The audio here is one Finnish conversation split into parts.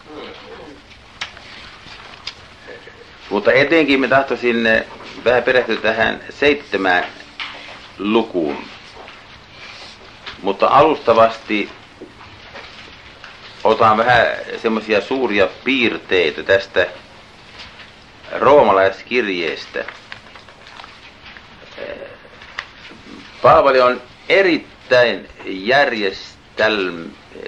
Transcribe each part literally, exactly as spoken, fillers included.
Mutta etenkin me tahtoisin vähän perehtyä tähän seitsemään lukuun. Mutta alustavasti otan vähän semmoisia suuria piirteitä tästä roomalaiskirjeestä. Paavali on erittäin järjestelm...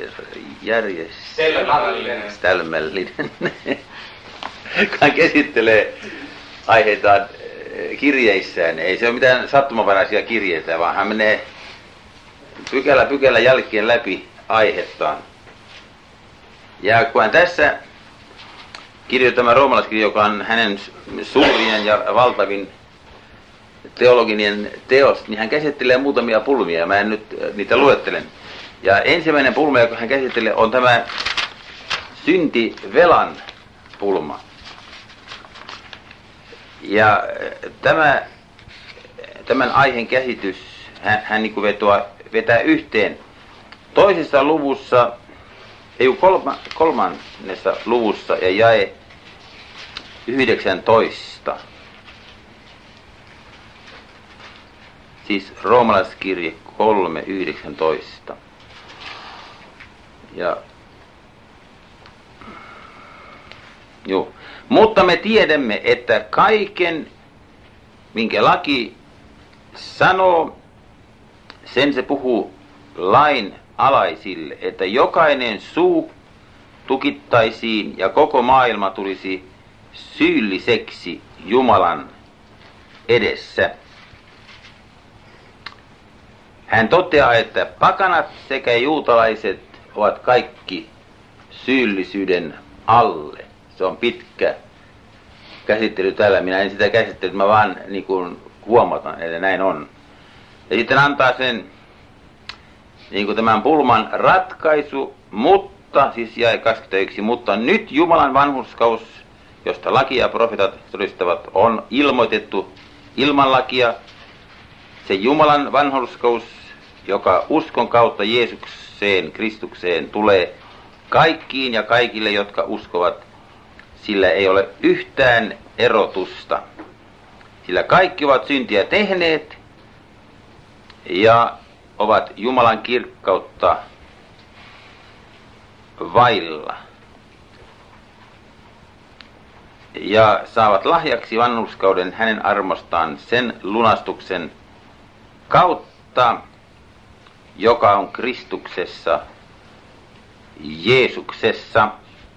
järjestelmällinen. Hän käsittelee aiheitaan kirjeissään. Ei se ole mitään sattumanvaraisia kirjeitä, vaan hän menee pykälä pykälä jälkeen läpi aihettaan. Ja kun hän tässä kirjoittaa tämä roomalaiskirja, joka on hänen suurin ja valtavin teologinen teos, niin hän käsittelee muutamia pulmia. Mä en nyt niitä luettelen. Ja ensimmäinen pulma, joka hän käsittelee, on tämä syntivelan pulma. Ja tämä, tämän aiheen käsitys hän, hän niin kuin vetoa, vetää yhteen toisessa luvussa, ei kolma, kolmannessa luvussa ja jae yhdeksäntoista. Siis roomalaiskirje kolme yhdeksäntoista. Ja joo. Mutta me tiedämme, että kaiken, minkä laki sanoo, sen se puhuu lain alaisille, että jokainen suu tukittaisiin ja koko maailma tulisi syylliseksi Jumalan edessä. Hän toteaa, että pakanat sekä juutalaiset ovat kaikki syyllisyyden alle. Se on pitkä käsittely täällä. Minä en sitä käsittely, mä vaan niin kuin huomatan, että näin on. Ja sitten antaa sen niin kuin tämän pulman ratkaisu, mutta, siis jae kaksikymmentäyksi, mutta nyt Jumalan vanhurskaus, josta laki ja profeetat todistavat, on ilmoitettu ilman lakia. Se Jumalan vanhurskaus, joka uskon kautta Jeesukseen, Kristukseen tulee kaikkiin ja kaikille, jotka uskovat, sillä ei ole yhtään erotusta. Sillä kaikki ovat syntiä tehneet ja ovat Jumalan kirkkautta vailla. Ja saavat lahjaksi vanhurskauden hänen armostaan sen lunastuksen kautta, joka on Kristuksessa, Jeesuksessa.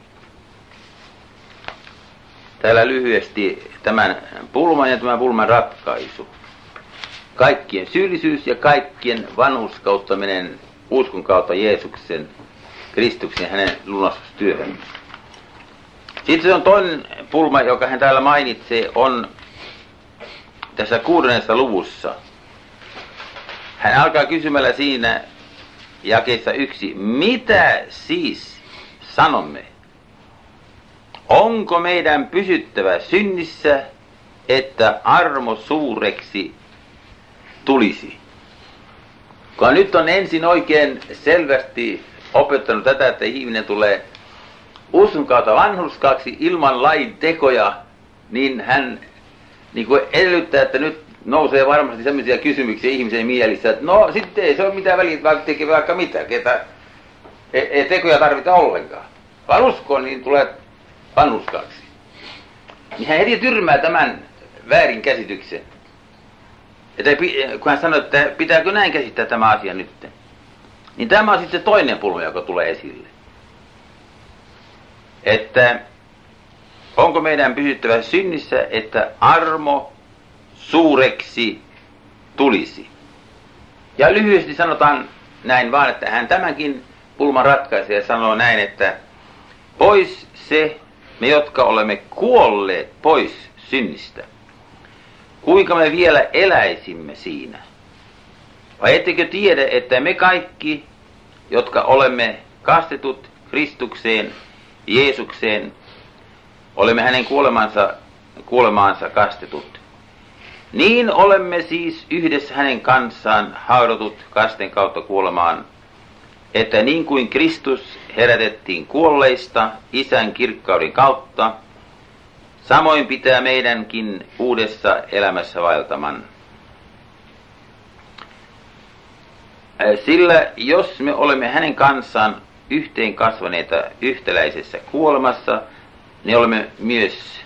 Täällä lyhyesti tämän pulman ja tämän pulman ratkaisu. Kaikkien syyllisyys ja kaikkien vanhurskauttaminen uskon kautta Jeesuksen, Kristuksen ja hänen lunastustyöhön. Sitten se on toinen pulma, joka hän täällä mainitsee, on tässä kuudennessa luvussa. Hän alkaa kysymällä siinä jakeessa yksi, mitä siis sanomme? Onko meidän pysyttävä synnissä, että armo suureksi tulisi? Kun nyt on ensin oikein selvästi opettanut tätä, että ihminen tulee uskon kautta vanhurskaaksi ilman lain tekoja, niin hän niin kuin edellyttää, että nyt nousee varmasti sellaisia kysymyksiä ihmisen mielissä, että no sitten ei se ole mitään väliä, vaikka tekee vaikka mitä, ketä ei, ei tekoja tarvita ollenkaan. Vaan uskoon, niin tulee vanhurskaaksi. Niin hän heti tyrmää tämän väärin käsityksen. Että kun hän sanoi, että pitääkö näin käsittää tämä asia nyt, niin tämä on sitten toinen pulma, joka tulee esille. Että onko meidän pysyttävä synnissä, että armo suureksi tulisi. Ja lyhyesti sanotaan näin vaan, että hän tämänkin pulman ratkaisee ja sanoo näin, että pois se, me jotka olemme kuolleet pois synnistä. Kuinka me vielä eläisimme siinä? Vai ettekö tiedä, että me kaikki, jotka olemme kastetut Kristukseen, Jeesukseen, olemme hänen kuolemansa, kuolemaansa kastetut. Niin olemme siis yhdessä hänen kanssaan haudatut kasten kautta kuolemaan, että niin kuin Kristus herätettiin kuolleista Isän kirkkauden kautta, samoin pitää meidänkin uudessa elämässä vaeltaman. Sillä jos me olemme hänen kanssaan yhteen kasvaneita yhtäläisessä kuolemassa, niin olemme myös,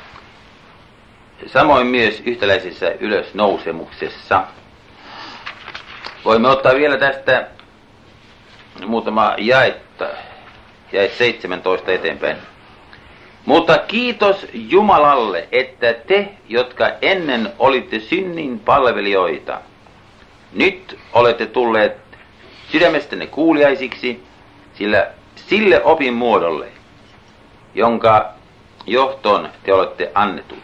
samoin myös yhtäläisessä ylösnousemuksessa. Voimme ottaa vielä tästä muutama jaetta, jaet seitsemäntoista eteenpäin. Mutta kiitos Jumalalle, että te, jotka ennen olitte synnin palvelijoita, nyt olette tulleet sydämestänne kuuliaisiksi sillä, sille opin muodolle, jonka johtoon te olette annetut.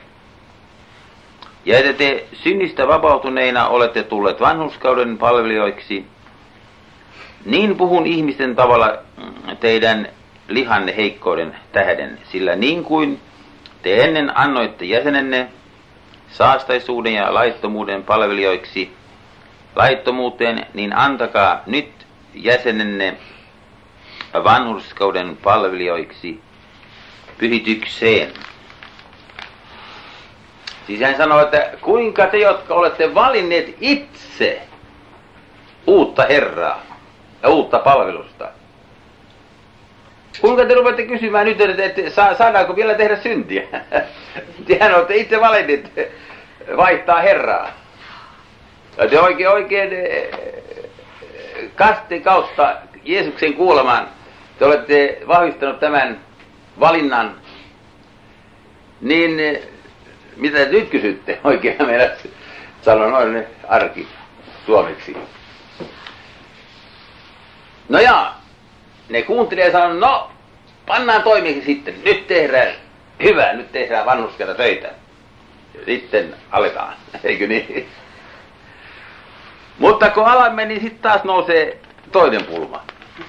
Ja että te synnistä vapautuneina olette tulleet vanhurskauden palvelijoiksi, niin puhun ihmisten tavalla teidän lihanne heikkouden tähden, sillä niin kuin te ennen annoitte jäsenenne saastaisuuden ja laittomuuden palvelijoiksi laittomuuteen, niin antakaa nyt jäsenenne vanhurskauden palvelijoiksi pyhitykseen. Siis hän sanoo, että kuinka te, jotka olette valinneet itse uutta Herraa ja uutta palvelusta, kuinka te rupeatte kysymään nyt, että saadaanko vielä tehdä syntiä? Tehän olette itse valinneet vaihtaa Herraa. Ja te oikein, oikein kastin kautta Jeesuksen kuolemaan, te olette vahvistanut tämän valinnan, niin mitä te nyt kysytte? Oikein meidän sanoo noin arki suomeksi. No ja, ne kuuntelee ja sanoo, no pannaan toimikin sitten, nyt tehdään hyvää, nyt tehdään vanhurskaita töitä. Ja sitten aletaan, eikö niin? Mutta kun alamme, niin sitten taas nousee toinen pulma.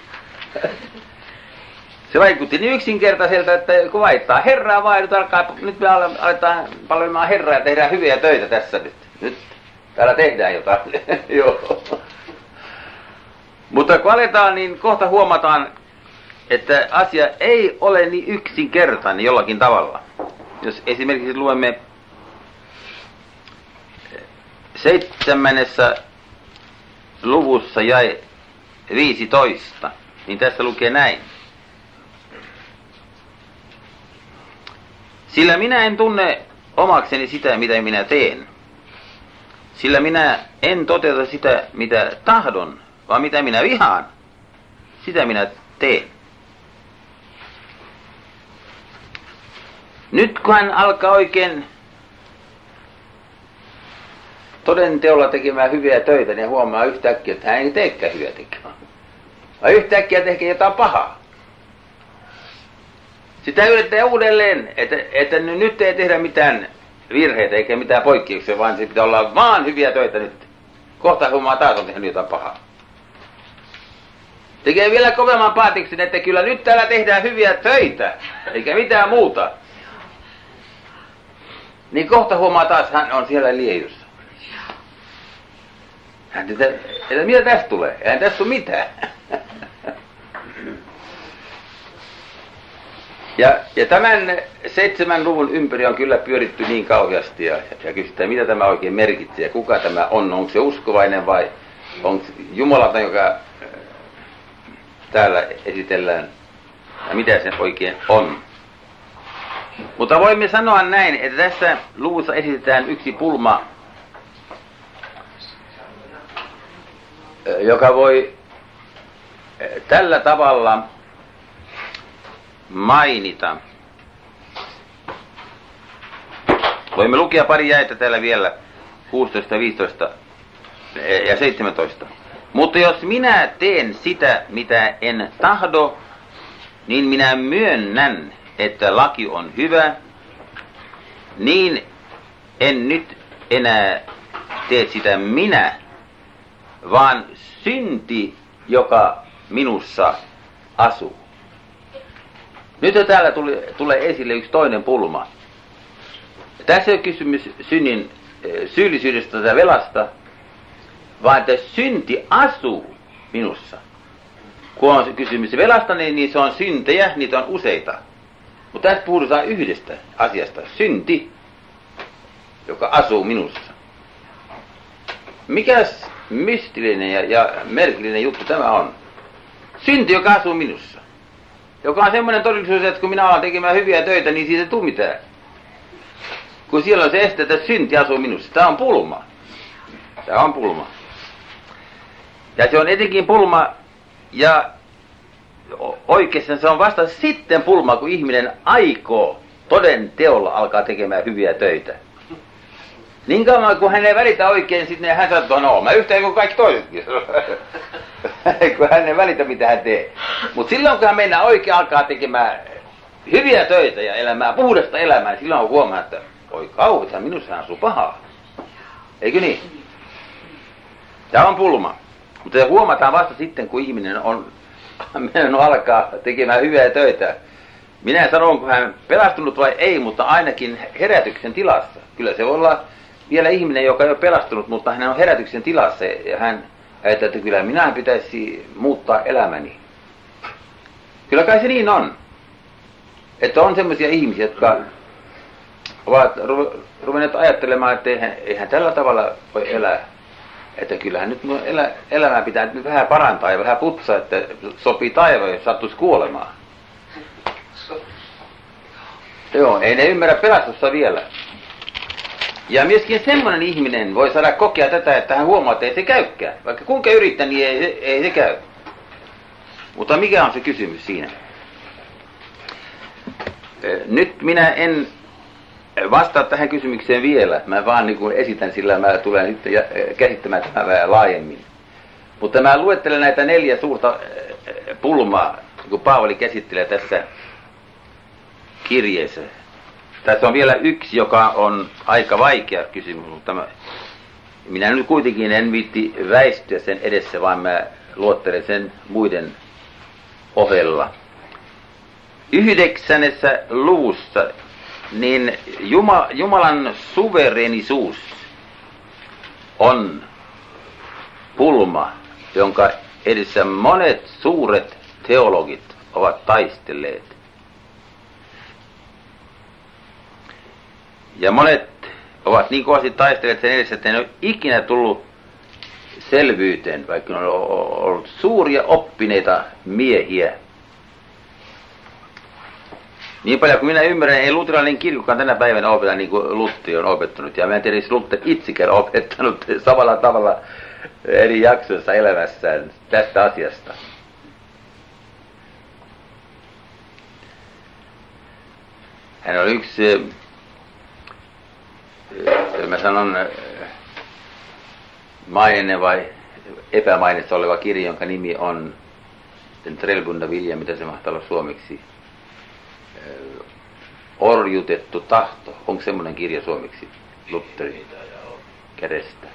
Se vaikutti niin yksinkertaiselta, että kun vaihtaa Herraa vaan, nyt, alkaa, nyt me aletaan palvelemaan Herraa ja tehdään hyviä töitä tässä nyt. Nyt täällä tehdään jotain. Joo. Mutta kun aletaan, niin kohta huomataan, että asia ei ole niin yksinkertainen jollakin tavalla. Jos esimerkiksi luemme seitsemännessä luvussa jäi viisitoista, niin tässä lukee näin. Sillä minä en tunne omakseni sitä, mitä minä teen. Sillä minä en toteuta sitä, mitä tahdon, vaan mitä minä vihaan, sitä minä teen. Nyt kun hän alkaa oikein toden teolla tekemään hyviä töitä, niin huomaa yhtäkkiä, että hän ei teekään hyviä tekemään. Vai yhtäkkiä tekee jotain pahaa. Sitä yrittää uudelleen, että, että nyt ei tehdä mitään virheitä eikä mitään poikkeuksia, vaan se pitää olla vaan hyviä töitä nyt. Kohta huomaa taas on tehnyt jotain pahaa. Tekee vielä kovemman päätöksen, että kyllä nyt täällä tehdään hyviä töitä, eikä mitään muuta. Niin kohta huomaa taas, hän on siellä liejussa. Hän että, että mitä tästä tulee? Eihän tässä ole mitään. Ja, ja tämän seitsemän luvun ympäri on kyllä pyöritty niin kauheasti ja, ja kysytään, mitä tämä oikein merkitsee ja kuka tämä on. Onko se uskovainen vai onko Jumalata, joka täällä esitellään ja mitä se oikein on. Mutta voimme sanoa näin, että tässä luvussa esitetään yksi pulma, joka voi tällä tavalla mainita. Voimme lukea pari jäitä täällä vielä, kuusitoista, viisitoista ja seitsemäntoista. Mutta jos minä teen sitä, mitä en tahdo, niin minä myönnän, että laki on hyvä, niin en nyt enää tee sitä minä, vaan synti, joka minussa asuu. Nyt täällä tuli, tulee esille yksi toinen pulma. Tässä ei ole kysymys synnin syyllisyydestä tai velasta, vaan että synti asuu minussa. kun on kysymys velasta, niin, niin se on syntejä, niitä on useita. Mutta tässä puhutaan yhdestä asiasta, synti, joka asuu minussa. Mikäs mystillinen ja, ja merkillinen juttu tämä on? Synti, joka asuu minussa. Joka on semmoinen todellisuus, että kun minä alan tekemään hyviä töitä, niin siitä ei tule mitään. Kun siellä on se este, että synti asuu minussa. Tämä on pulma. Tämä on pulma. Ja se on etenkin pulma, ja oikeastaan se on vasta sitten pulma, kun ihminen aikoo toden teolla alkaa tekemään hyviä töitä. Niin kauan kun hän ei välitä oikein, sitten hän sanoo, no mä yhtä kuin kaikki toisetkin. Kun hän ei välitä mitä hän tee. Mutta silloin kun hän mennään oikein alkaa tekemään hyviä töitä ja elämää, puhdasta elämää, niin silloin huomaa, että oi kauheeta, minussa asuu pahaa. Eikö niin? Tämä on pulma. Mutta se huomataan vasta sitten, kun ihminen on mennyt alkaa tekemään hyviä töitä. Minä sanon, kun hän pelastunut vai ei, mutta ainakin herätyksen tilassa. Kyllä se voi olla vielä ihminen, joka ei ole pelastunut, mutta hän on herätyksen tilassa ja hän ajattelee, että kyllä minä pitäisi muuttaa elämäni. Kyllä kai se niin on. Että on semmoisia ihmisiä, jotka ovat ruvenneet ajattelemaan, että eihän, eihän tällä tavalla voi elää. Että kyllähän nyt elä, elämää pitää nyt vähän parantaa ja vähän putsaa, että sopii taivaan, jos sattuisi kuolemaan. Joo, ei ne ymmärrä pelastusta vielä. Ja myöskin semmoinen ihminen voi saada kokea tätä, että hän huomaa, että ei se käykään. Vaikka kuinka yrittää, niin ei, ei se käy. Mutta mikä on se kysymys siinä? Nyt minä en vastaa tähän kysymykseen vielä. Mä vaan niin kuin esitän, sillä mä tulen nyt käsittämään tämän vähän laajemmin. Mutta mä luettelen näitä neljä suurta pulmaa, kun Paavali käsittelee tässä kirjeessä. Tässä on vielä yksi, joka on aika vaikea kysymys, mutta mä, minä nyt kuitenkin en viitti väistyä sen edessä, vaan mä luottelen sen muiden ohella. Yhdeksännessä luvussa niin Juma, Jumalan suvereenisuus on pulma, jonka edessä monet suuret teologit ovat taistelleet. Ja monet ovat niin kovasti taistelleet sen edessä, että ne ei ole ikinä tullut selvyyteen, vaikka ne on ollut suuria oppineita miehiä. Niin paljon kuin minä ymmärrän, ei luterilainen kirkkokaan tänä päivänä opeta niin kuin Lutteri on opettanut. Ja mä en tiedä, jos Luther itsekään on opettanut samalla tavalla eri jaksoissa elämässään tästä asiasta. Hän on yksi, mä sanon, maininen vai epämainissa oleva kirja, jonka nimi on Den Trellbundna vilja, mitä se mahtaa olla suomeksi. Orjutettu tahto. Onko semmoinen kirja suomeksi Lutherin kädestä?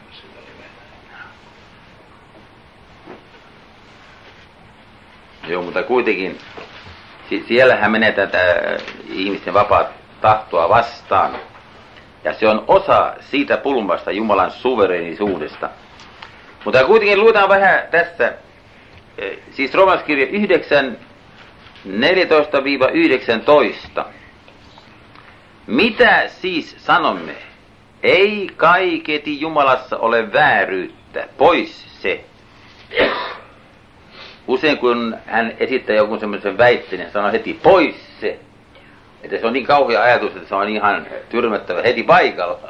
Joo, mutta kuitenkin siellähän menee tätä ihmisten vapaat tahtoa vastaan. Ja se on osa siitä pulmasta Jumalan suvereenisuudesta. Mutta kuitenkin luetaan vähän tässä, siis Roomalaiskirja yhdeksän, neljätoista yhdeksäntoista. Mitä siis sanomme? Ei kaiketi Jumalassa ole vääryyttä, pois se. Usein kun hän esittää jonkun semmoisen väitteen, hän sanoo heti pois se. Että se on niin kauhea ajatus, että se on ihan tyrmättävä heti paikalla.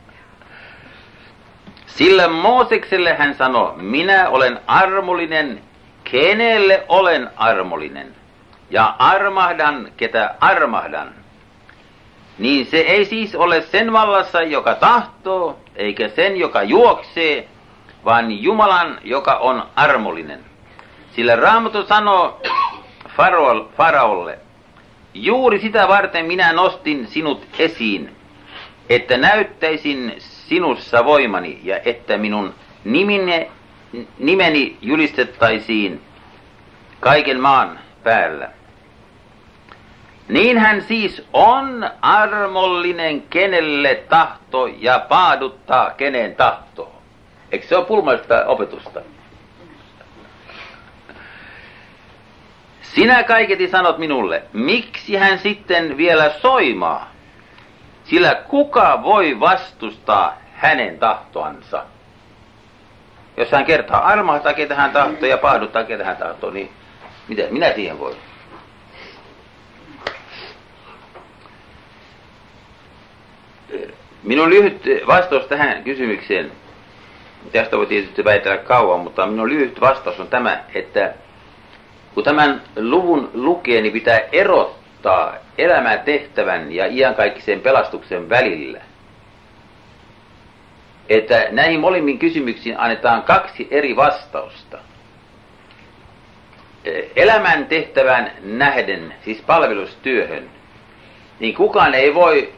Sillä Moosekselle hän sanoi, minä olen armollinen, kenelle olen armollinen. Ja armahdan, ketä armahdan. Niin se ei siis ole sen vallassa, joka tahtoo, eikä sen, joka juoksee, vaan Jumalan, joka on armollinen. Sillä Raamattu sanoo Faraolle, juuri sitä varten minä nostin sinut esiin, että näyttäisin sinussa voimani ja että minun nimine, nimeni julistettaisiin kaiken maan päällä. Niin hän siis on armollinen, kenelle tahto ja paaduttaa, kenen tahtoo. Eikö se ole pulmallista opetusta? Sinä kaiketi sanot minulle, miksi hän sitten vielä soimaa? Sillä kuka voi vastustaa hänen tahtoansa? Jos hän kertaa armahtaa, ketä hän tahtoo, ja pahduttaa, ketä hän tahtoo, niin mitä minä siihen voin? Minun lyhyt vastaus tähän kysymykseen, tästä voi tietysti väitellä kauan, mutta minun lyhyt vastaus on tämä, että kun tämän luvun lukee, niin pitää erottaa elämän tehtävän ja iankaikkisen pelastuksen välillä. Että näihin molemmin kysymyksiin annetaan kaksi eri vastausta. Elämän tehtävän nähden, siis palvelustyöhön, niin kukaan ei voi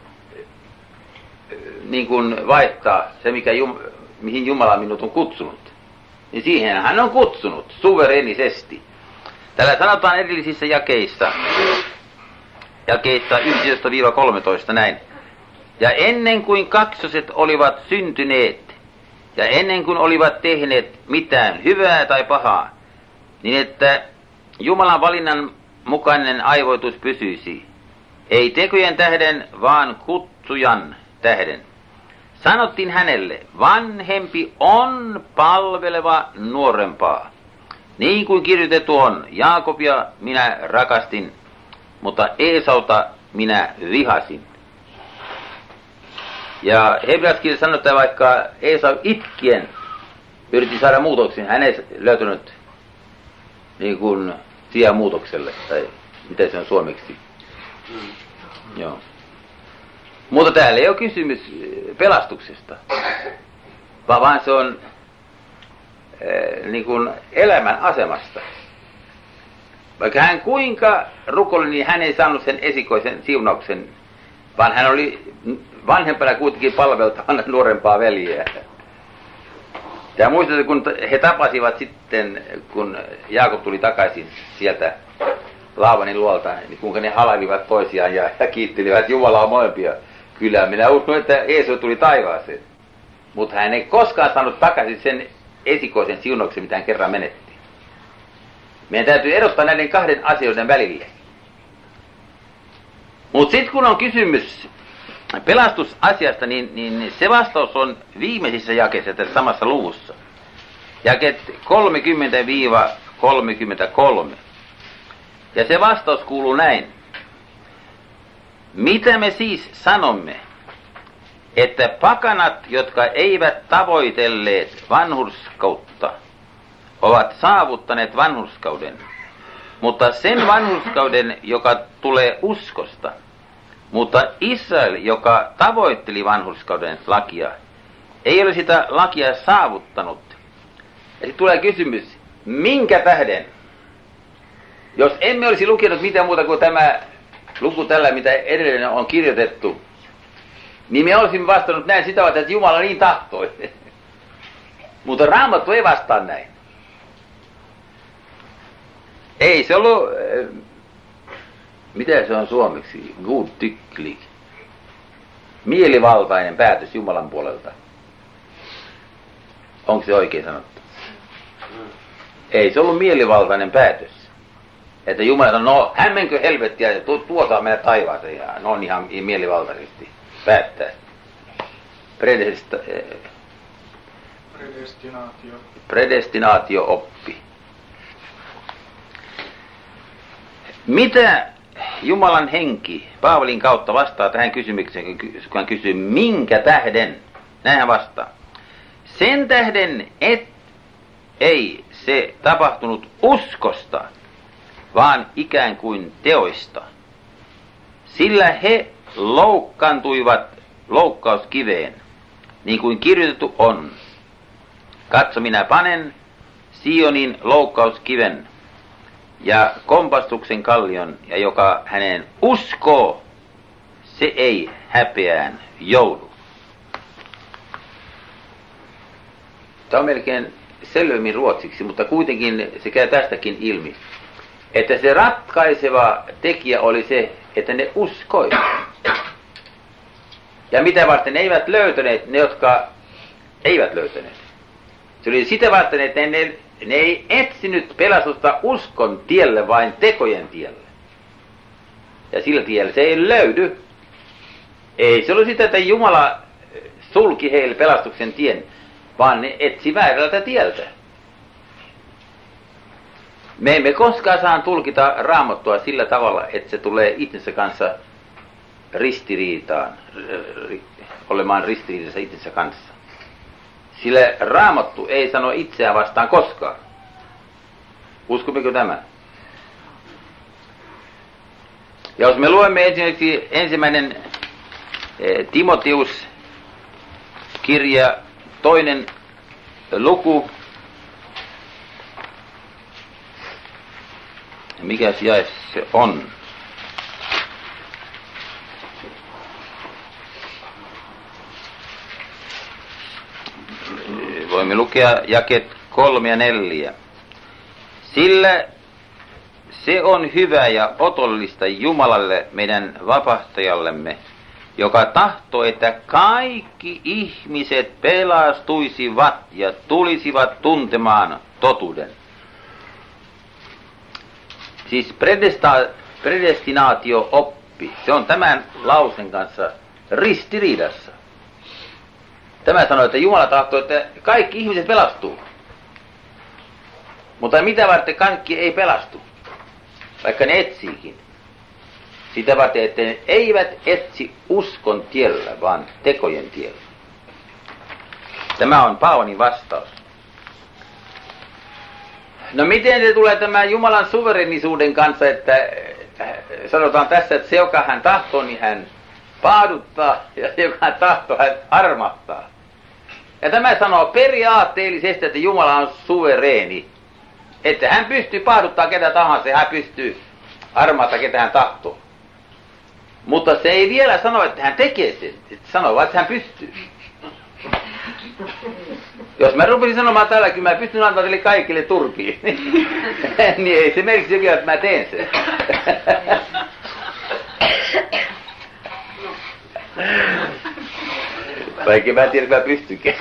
niin kuin vaihtaa se, mikä Jum, mihin Jumala minut on kutsunut. Niin siihen hän on kutsunut suvereenisesti. Täällä sanotaan erillisissä jakeissa, jakeissa yksitoista kolmetoista näin. Ja ennen kuin kaksoset olivat syntyneet, ja ennen kuin olivat tehneet mitään hyvää tai pahaa, niin että Jumalan valinnan mukainen aivoitus pysyisi, ei tekojen tähden, vaan kutsujan tähden. Sanottiin hänelle, vanhempi on palveleva nuorempaa. Niin kuin kirjoitettu on, Jaakobia minä rakastin, mutta Eesauta minä vihasin. Ja hebrealaiskirjassa sanotaan, vaikka Eesau itkien yritti saada muutoksen, hän ei löytänyt niin kuin sijaa muutokselle, tai miten se on suomeksi. Mm. Joo. Mutta täällä ei ole kysymys pelastuksesta, vaan se on äh, niin kuin elämän asemasta. Vaikka hän kuinka rukoili, niin hän ei saanut sen esikoisen siunauksen, vaan hän oli vanhempana kuitenkin palveltavana nuorempaa veljeä. Ja muistatte, kun he tapasivat sitten, kun Jaakob tuli takaisin sieltä Laabanin luolta, niin kuinka ne halailivat toisiaan ja, ja kiittelivät Jumalaa molempia. Kyllä, minä uskon, että Eesau tuli taivaaseen. Mutta hän ei koskaan saanut takaisin sen esikoisen siunauksen, mitä hän kerran menetti. Meidän täytyy erottaa näiden kahden asioiden välille. Mutta sitten kun on kysymys pelastusasiasta, niin, niin se vastaus on viimeisissä jakeissa tässä samassa luvussa. Jakeet kolmekymmentä kolmekymmentäkolme. Ja se vastaus kuuluu näin. Mitä me siis sanomme, että pakanat, jotka eivät tavoitelleet vanhurskautta, ovat saavuttaneet vanhurskauden, mutta sen vanhurskauden, joka tulee uskosta, mutta Israel, joka tavoitteli vanhurskauden lakia, ei ole sitä lakia saavuttanut. Ja sitten tulee kysymys, minkä tähden? Jos emme olisi lukenut mitään muuta kuin tämä luku tällä, mitä edellinen on kirjoitettu, niin me olisimme vastannut näin sitä varten, että Jumala niin tahtoi. Mutta Raamattu ei vastaa näin. Ei se ollut, äh, mitä se on suomeksi, godtycklig, mielivaltainen päätös Jumalan puolelta. Onko se oikein sanottu? Ei se ollut mielivaltainen päätös. Että Jumala sanoo, no hän menkö helvettiä ja tuo saa mennä taivaaseen, ja ne on ihan mielivaltaisesti päättää. Predesta, Predestinaatio. Predestinaatio-oppi. Mitä Jumalan henki Paavalin kautta vastaa tähän kysymykseen, kun hän kysyy, minkä tähden? Näinhän vastaa. Sen tähden, et ei se tapahtunut uskosta, vaan ikään kuin teoista. Sillä he loukkaantuivat loukkauskiveen, niin kuin kirjoitettu on. Katso, minä panen Sionin loukkauskiven ja kompastuksen kallion, ja joka hänen uskoo, se ei häpeään joudu. Tämä on melkein selvemmin ruotsiksi, mutta kuitenkin se käy tästäkin ilmi, että se ratkaiseva tekijä oli se, että ne uskoi. Ja mitä varten ne eivät löytäneet, ne jotka eivät löytäneet. Se oli sitä varten, että ne ne ei etsinyt pelastusta uskon tielle, vain tekojen tielle. Ja sillä tiellä se ei löydy. Ei se ollut sitä, että Jumala sulki heille pelastuksen tien, vaan ne etsi väärältä tieltä. Me emme koskaan saa tulkita Raamattua sillä tavalla, että se tulee itsensä kanssa ristiriitaan, olemaan ristiriidassa itsensä kanssa. Sillä Raamattu ei sano itseään vastaan koskaan. Uskommeko tämä? Ja jos me luemme esimerkiksi ensimmäinen eh, Timoteus kirja, toinen luku, mikä jae se on? Voimme lukea jakeet kolme ja neljä. Sillä se on hyvä ja otollista Jumalalle, meidän vapahtajallemme, joka tahtoo, että kaikki ihmiset pelastuisivat ja tulisivat tuntemaan totuuden. Siis predestinaatio-oppi, se on tämän lausen kanssa ristiriidassa. Tämä sanoo, että Jumala tahtoo, että kaikki ihmiset pelastuu. Mutta mitä varten kaikki ei pelastu, vaikka ne etsiikin? Sitä varten, että ne eivät etsi uskon tiellä, vaan tekojen tiellä. Tämä on Paavonin vastaus. No miten se tulee tämä Jumalan suverenisuuden kanssa, että sanotaan tässä, että se joka hän tahtoo, niin hän paaduttaa, ja se joka hän tahtoo, hän armahtaa. Ja tämä sanoo periaatteellisesti, että Jumala on suvereeni. Että hän pystyy paaduttaa ketä tahansa, ja hän pystyy armahtaa ketä hän tahtoo. Mutta se ei vielä sano, että hän tekee sen. Se sanoo vaan, että hän pystyy. Jos mä rupesin sanomaan täällä, kyllä mä pystyn antamaan teille kaikille turpiin, niin ei se merkitse vielä, että mä teen sen. Vaikka mä en tiedä, että mä pystynkin.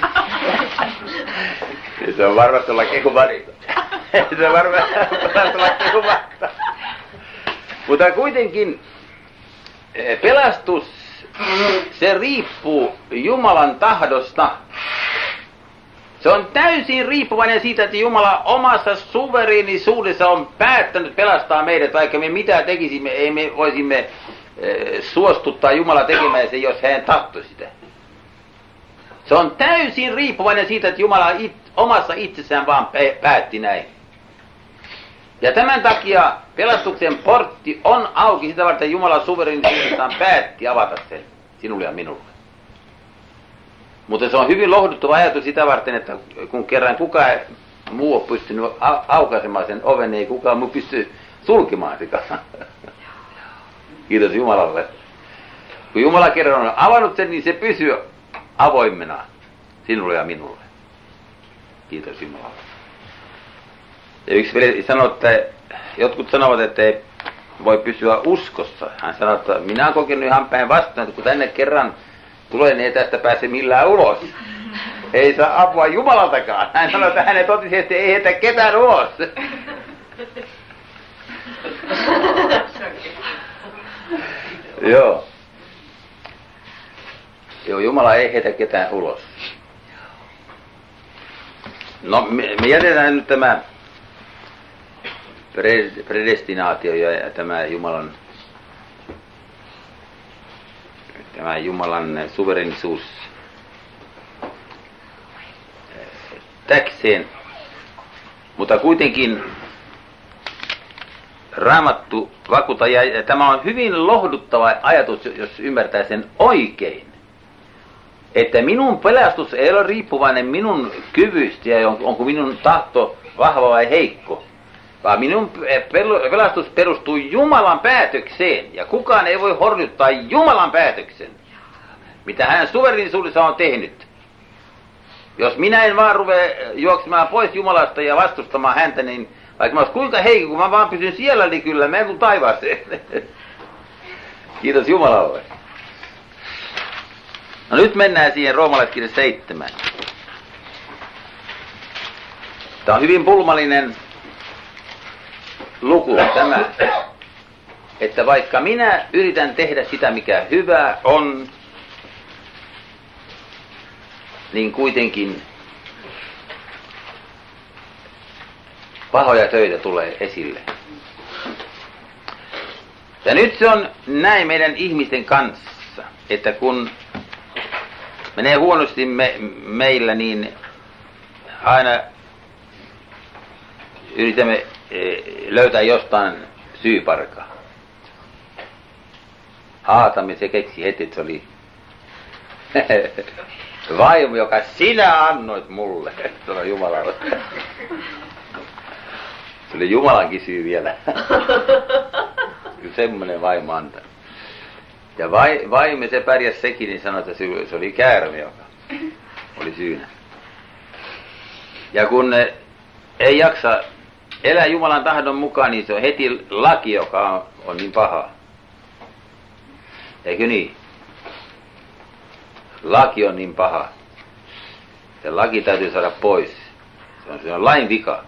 Se on varmasti olla kehumatta. Se on varmasti olla kehumatta. Mutta kuitenkin pelastus, se riippuu Jumalan tahdosta. Se on täysin riippuvainen siitä, että Jumala omassa suvereenisuudessa on päättänyt pelastaa meidät, vaikka me mitä tekisimme, ei me voisimme e, suostuttaa Jumala tekemään sen, jos hän tahtoi sitä. Se on täysin riippuvainen siitä, että Jumala it, omassa itsessään vaan päätti näin. Ja tämän takia pelastuksen portti on auki sitä varten, Jumala suvereenisuudessaan päätti avata sen sinulle ja minulle. Mutta se on hyvin lohduttava ajatus sitä varten, että kun kerran kukaan muu on pystynyt aukaisemaan sen oven, ei kukaan muu pysty sulkemaan sitä. Kiitos Jumalalle. Kun Jumala kerran on avannut sen, niin se pysyy avoimena sinulle ja minulle. Kiitos Jumalalle. Ja yksi veli sanoi, että jotkut sanovat, että ei voi pysyä uskossa. Hän sanoi, että minä olen kokenut ihan päinvastoin, että kun tänne kerran tulee, niin ei tästä pääse millään ulos. Ei saa apua Jumalaltakaan. Hän sanoi, että hänen totisesti ei heitä ketään ulos. Joo. Joo, Jumala ei heitä ketään ulos. No, me, me jätetään nyt tämä predestinaatio ja tämä Jumalan tämä Jumalan suverenisuus täkseen. Mutta kuitenkin Raamattu vakuuttaa, ja tämä on hyvin lohduttava ajatus, jos ymmärtää sen oikein. Että minun pelastus ei ole riippuvainen minun kyvystä ja onko minun tahto vahva vai heikko. Vaan minun pelastus perustuu Jumalan päätökseen, ja kukaan ei voi horjuttaa Jumalan päätöksen, mitä hän suvereenisuudessa on tehnyt. Jos minä en vaan ruvea juoksemaan pois Jumalasta ja vastustamaan häntä, niin vaikka mä olisin kuinka heikko, kun mä vaan pysyn siellä, niin kyllä mä tulen taivaaseen. Kiitos Jumalalle. No nyt mennään siihen roomalaiskirja seitsemän. Tämä on hyvin pulmallinen luku tämä, että vaikka minä yritän tehdä sitä, mikä hyvä on, niin kuitenkin pahoja töitä tulee esille. Ja nyt se on näin meidän ihmisten kanssa, että kun menee huonosti me, meillä, niin aina yritämme löytää jostain syyparkaa. Aatami se keksi heti, että se oli vaimo, joka sinä annoit mulle. Se on Jumala. Se oli Jumalankin syy vielä. Kyllä semmoinen vaimo antaa. Ja vai, vaimo se pärjäs sekin, niin sanoi, että se oli käärme, joka oli syynä. Ja kun ei jaksa elää Jumalan tahdon mukaan, niin se on heti laki, joka on, on niin paha. Eikö niin? Laki on niin paha. Se laki täytyy saada pois. Se on, se on lain vika.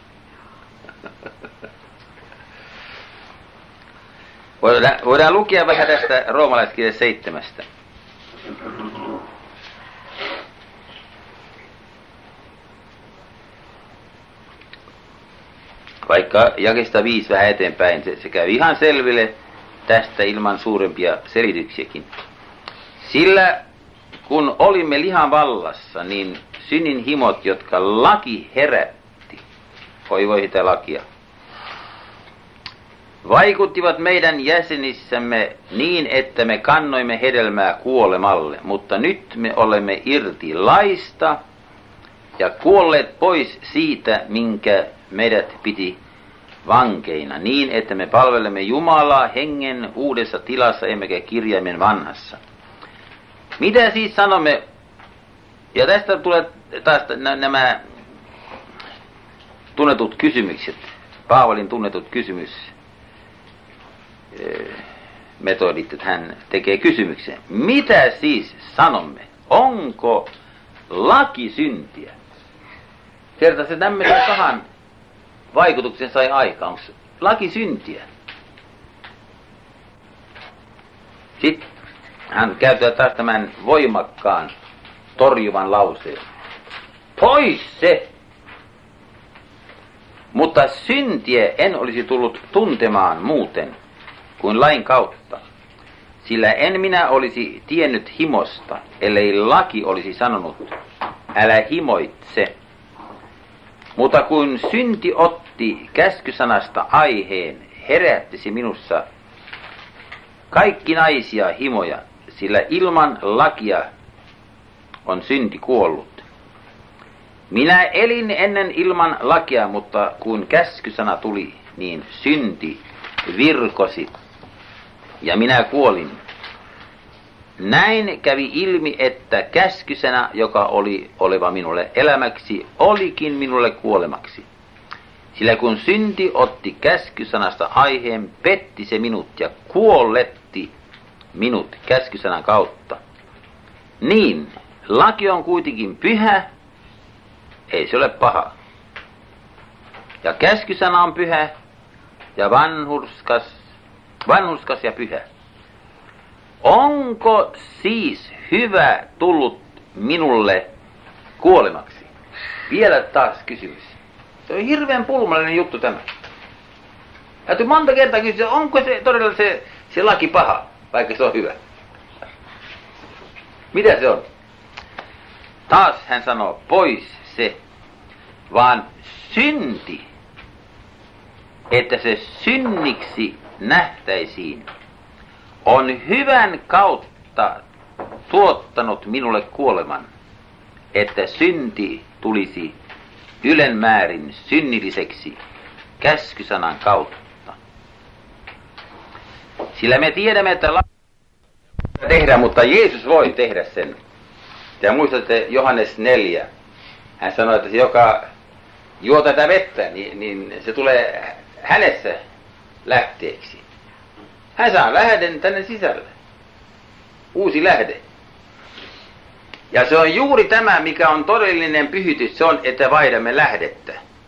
Voidaan, voidaan lukea vähän tästä roomalaiskirjan seitsemästä. Vaikka jakesta viisi vähän eteenpäin, se, se käy ihan selville tästä ilman suurempia selityksiäkin. Sillä kun olimme lihan vallassa, niin synnin himot, jotka laki herätti, oi voi sitä lakia, vaikuttivat meidän jäsenissämme niin, että me kannoimme hedelmää kuolemalle, mutta nyt me olemme irti laista ja kuolleet pois siitä, minkä meidät piti vankeina, niin että me palvelemme Jumalaa hengen uudessa tilassa, emmekä kirjaimen vanhassa. Mitä siis sanomme, ja tästä tulee taas nämä tunnetut kysymykset, Paavalin tunnetut kysymys, metodit, että hän tekee kysymyksen. Mitä siis sanomme? Onko laki syntiä? Kerta se tämmöisen pahan vaikutuksen sai aikaan. Onko laki syntiä? Sitten hän käyttää taas tämän voimakkaan torjuvan lauseen. Pois se! Mutta syntiä en olisi tullut tuntemaan muuten kuin lain kautta, sillä en minä olisi tiennyt himosta, ellei laki olisi sanonut, älä himoitse. Mutta kun synti otti käskysanasta aiheen, herättisi minussa kaikkinaisia himoja, sillä ilman lakia on synti kuollut. Minä elin ennen ilman lakia, mutta kun käskysana tuli, niin synti virkosi ja minä kuolin. Näin kävi ilmi, että käskysana, joka oli oleva minulle elämäksi, olikin minulle kuolemaksi. Sillä kun synti otti käskysanasta aiheen, petti se minut ja kuolletti minut käskysanan kautta. Niin, laki on kuitenkin pyhä, ei se ole paha. Ja käskysana on pyhä ja vanhurskas, vanhurskas ja pyhä. Onko siis hyvä tullut minulle kuolemaksi? Vielä taas kysymys. Se on hirveän pulmallinen juttu tämä. Täytyy monta kertaa kysyä, onko se todella se, se laki paha, vaikka se on hyvä. Mitä se on? Taas hän sanoo, pois se, vaan synti, että se synniksi nähtäisiin, on hyvän kautta tuottanut minulle kuoleman, että synti tulisi ylenmäärin synnilliseksi käskysanan kautta. Sillä me tiedämme, että laki tehdä, mutta Jeesus voi tehdä sen. Ja muistatte Johannes neljä. Hän sanoi, että se joka juo tätä vettä, niin, niin se tulee hänessä lähteeksi. Hän saa lähden tänne sisälle. Uusi lähde. Ja se on juuri tämä, mikä on todellinen pyhitys, se on, että vaihdamme lähdettä.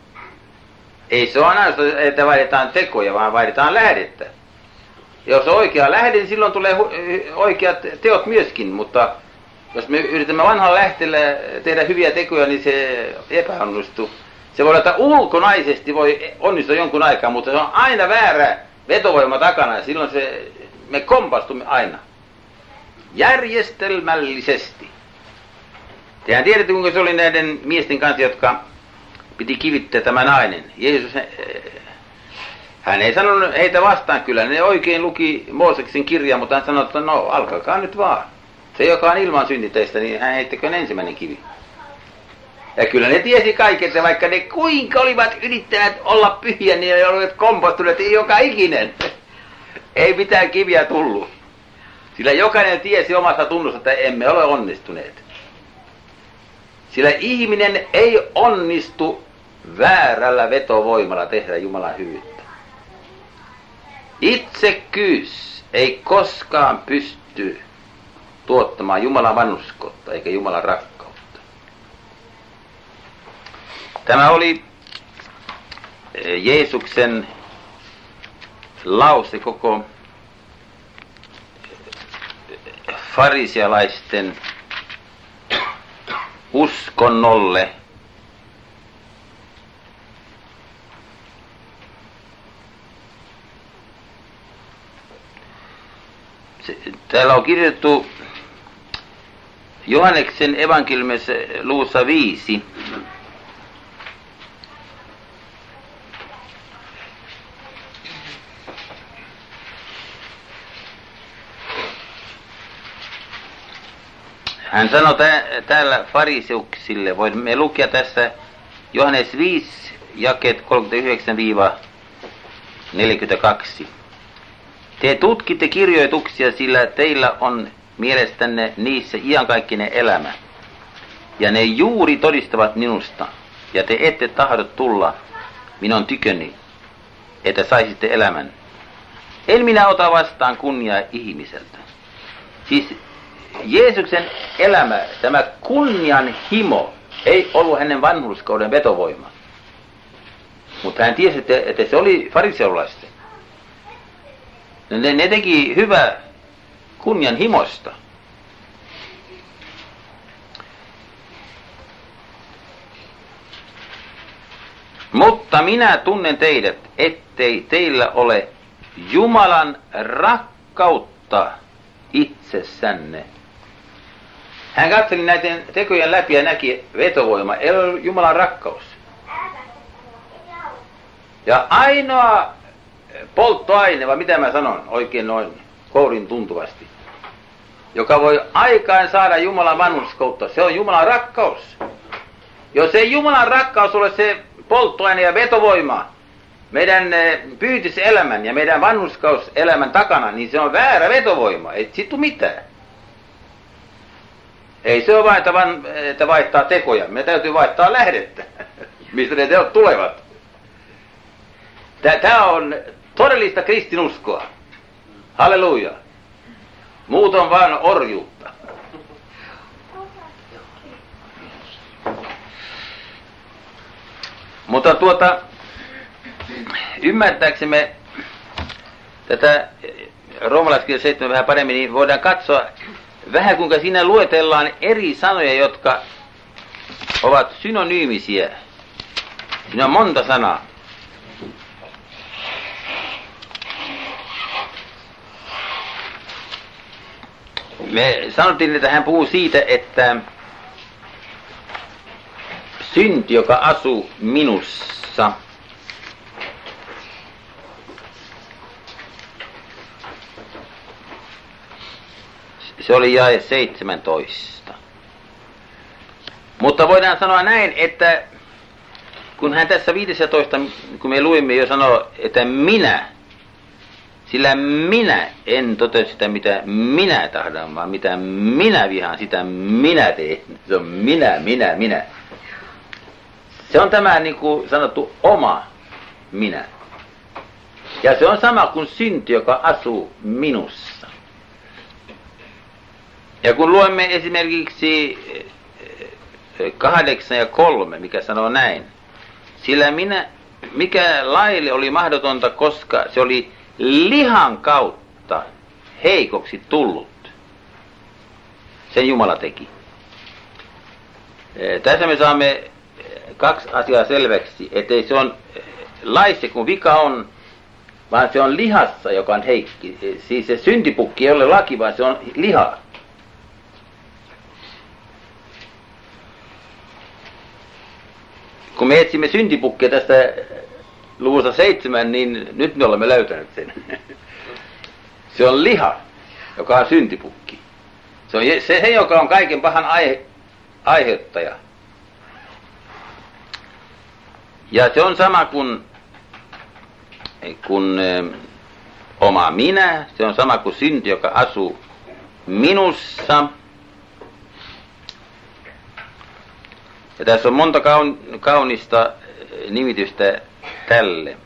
Ei se ole aina, että vaihdetaan tekoja, vaan vaihdetaan lähdettä. Jos on oikea lähde, niin silloin tulee oikeat teot myöskin, mutta jos me yritämme vanhalla lähteellä tehdä hyviä tekoja, niin se epäonnistuu. Se voi olla, että ulkonaisesti voi onnistua jonkun aikaa, mutta se on aina väärä vetovoima takana ja silloin se, me kompastumme aina. Järjestelmällisesti. Tehän tiedätte, kuinka se oli näiden miesten kanssa, jotka piti kivittää tämä nainen. Jeesus, hän ei sanonut heitä vastaan kyllä. Ne oikein luki Mooseksen kirjaa, mutta hän sanoi, että no alkakaa nyt vaan. Se, joka on ilman syntiteistä, niin hän heittäköön ensimmäinen kivi. Ja kyllä ne tiesi kaiken, että vaikka ne kuinka olivat yrittäneet olla pyhiä, niin ne olivat kompastuneet joka ikinen. Ei mitään kiviä tullut. Sillä jokainen tiesi omassa tunnossa, että emme ole onnistuneet. Sillä ihminen ei onnistu väärällä vetovoimalla tehdä Jumalan hyvyyttä. Itsekkyys ei koskaan pysty tuottamaan Jumalan vanhurskautta eikä Jumalan rakkautta. Tämä oli Jeesuksen lause koko farisialaisten uskonnolle. Täällä on kirjoitettu Johanneksen evankeliumissa luvussa viisi. Hän sanoi täällä fariseuksille, voimme lukea tässä Johannes viisi, jakeet kolmekymmentäyhdeksän neljäkymmentäkaksi. Te tutkitte kirjoituksia, sillä teillä on mielestänne niissä iankaikkinen elämä. Ja ne juuri todistavat minusta, ja te ette tahdo tulla minun tyköni, että saisitte elämän. En minä ota vastaan kunniaa ihmiseltä. Siis Jeesuksen elämä, tämä kunnianhimo, ei ollut hänen vanhurskauden vetovoima. Mutta hän tiesi, että, että se oli fariseulaisten. Ne, ne teki hyvää kunnianhimosta. Mutta minä tunnen teidät, ettei teillä ole Jumalan rakkautta itsessänne. Hän katseli näiden tekojen läpi ja näki vetovoima, ei ole Jumalan rakkaus. Ja ainoa polttoaine, vai mitä mä sanon oikein noin kourin tuntuvasti, joka voi aikaan saada Jumalan vanhurskautta, se on Jumalan rakkaus. Jos ei Jumalan rakkaus ole se polttoaine ja vetovoima meidän pyytiselämän ja meidän vanhurskauselämän takana, niin se on väärä vetovoima, ei siitä tule mitään. Ei se ole vain, että, van, että vaihtaa tekoja, me täytyy vaihtaa lähdettä, mistä ne teot tulevat. Tämä on todellista kristinuskoa. Halleluja. Muut on vain orjuutta. Mutta tuota, ymmärtääksemme tätä roomalaiskirja seitsemän vähän paremmin, niin voidaan katsoa vähän kuinka siinä luetellaan eri sanoja, jotka ovat synonyymisiä. Siinä on monta sanaa. Me sanottiin, että hän puhuu siitä, että synti, joka asuu minussa, se oli jae seitsemäntoista. Mutta voidaan sanoa näin, että kun hän tässä viisitoista, kun me luimme jo sanoo, että minä, sillä minä en toteuta sitä, mitä minä tahdon, vaan mitä minä vihaan, sitä minä teen. Se on minä, minä, minä. Se on tämä niin kuin sanottu oma minä. Ja se on sama kuin synti, joka asuu minussa. Ja kun luemme esimerkiksi kahdeksan ja kolme, mikä sanoo näin. Sillä minä mikä laille oli mahdotonta, koska se oli lihan kautta heikoksi tullut. Sen Jumala teki. Tässä me saamme kaksi asiaa selväksi, ettei se on laissa kun vika on, vaan se on lihassa, joka on heikki. Siis se syntipukki ei ole laki, vaan se on liha. Kun me etsimme syntipukkia tästä luvusta seitsemän, niin nyt me olemme löytäneet sen. Se on liha, joka on syntipukki. Se on se, se joka on kaiken pahan aihe, aiheuttaja. Ja se on sama kuin, kuin ö, oma minä, se on sama kuin synti, joka asuu minussa. Ja tässä on monta kaun, kaunista nimitystä tälle.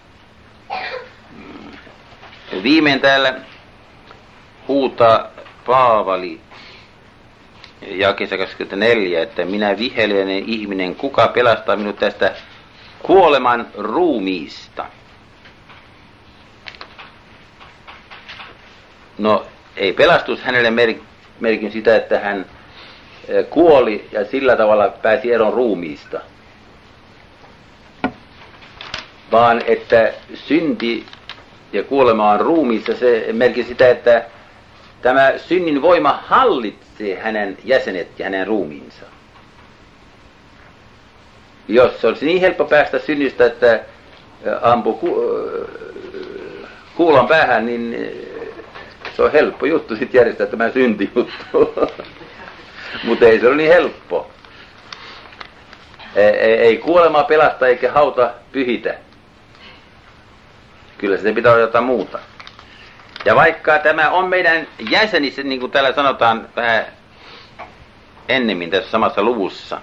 Viimein täällä huutaa Paavali jakeessa kaksikymmentäneljä, että minä viheliäinen ihminen, kuka pelastaa minut tästä kuoleman ruumiista. No ei pelastus hänelle merk- merkin sitä, että hän kuoli ja sillä tavalla pääsi eron ruumiista, vaan että synti ja kuolema on ruumiissa, se merkki sitä, että tämä synnin voima hallitsee hänen jäsenet ja hänen ruumiinsa. Jos olisi niin helppo päästä synnistä, että ampuu ku, kuulan päähän, niin se on helppo juttu sitten järjestää tämä syntijuttu. Mutta ei se ole niin helppo. Ei, ei kuolemaa pelasta eikä hauta pyhitä. Kyllä se pitää olla jotain muuta. Ja vaikka tämä on meidän jäsenissä, niin kuin täällä sanotaan vähän ennemmin tässä samassa luvussa,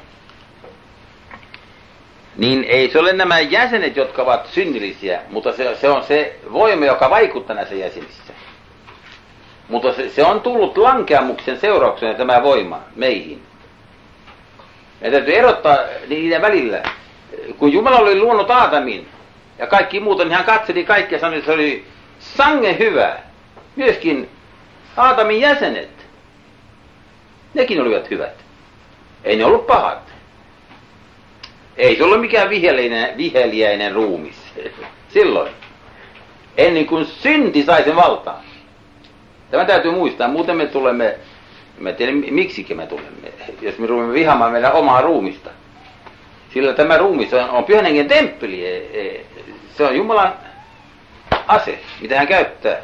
niin ei se ole nämä jäsenet, jotka ovat synnillisiä, mutta se, se on se voima, joka vaikuttaa näissä jäsenissä. Mutta se, se on tullut lankeamuksen seurauksena tämä voima meihin. Ja täytyy erottaa niiden välillä. Kun Jumala oli luonut Aatamin ja kaikki muuta, niin hän katseli kaikkia ja sanoi, että se oli sangen hyvä. Myöskin Aatamin jäsenet, nekin olivat hyvät. Ei ne ollut pahat. Ei se ollut mikään viheliäinen, viheliäinen ruumis silloin. Ennen kuin synti sai sen valtaan. Tämä täytyy muistaa, muuten me tulemme, me tiedä miksikin me tulemme, jos me ruumimme vihaamaan meidän omaa ruumista. Sillä tämä ruumis on, on Pyhän Hengen temppeli, se on Jumalan ase, mitä hän käyttää